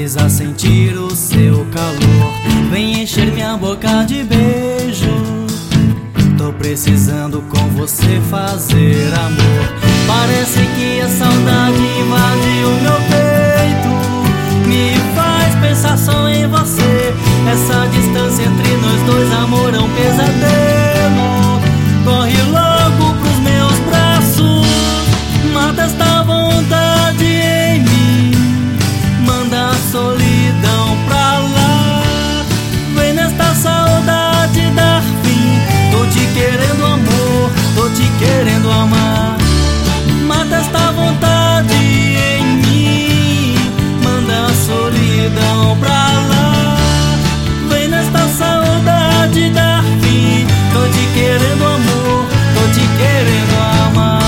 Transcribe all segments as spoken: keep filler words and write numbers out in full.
precisa sentir o seu calor. Vem encher minha boca de beijo. Tô precisando com você fazer amor. Parece que a saudade invadiu meu peito, me faz pensar só em você. Essa distância entre nós dois, amor, é um pesadelo. Corre logo pros meus braços, mata esta vontade em mim, manda a solidão pra lá. Vem nesta saudade dar fim. Tô te querendo, amor, tô te querendo amar. Mata esta vontade em mim, manda a solidão pra lá. Vem nesta saudade dar fim. Tô te querendo, amor, tô te querendo amar.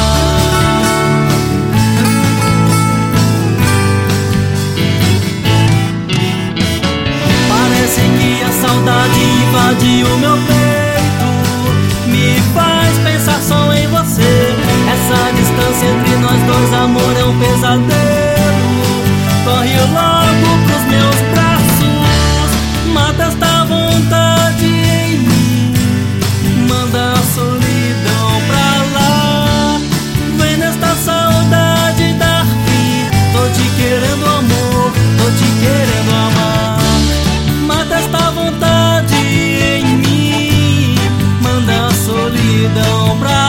Parece que a saudade invadiu meu peito, me faz pensar só em você. Essa distância entre nós dois, amor, é um pesadelo. Corre logo pros meus braços, mata esta vontade em mim, manda a solidão pra lá. Vem nesta saudade dar fim. Tô te querendo, amor, tô te querendo amar. Mata esta vontade em mim, manda a solidão pra lá.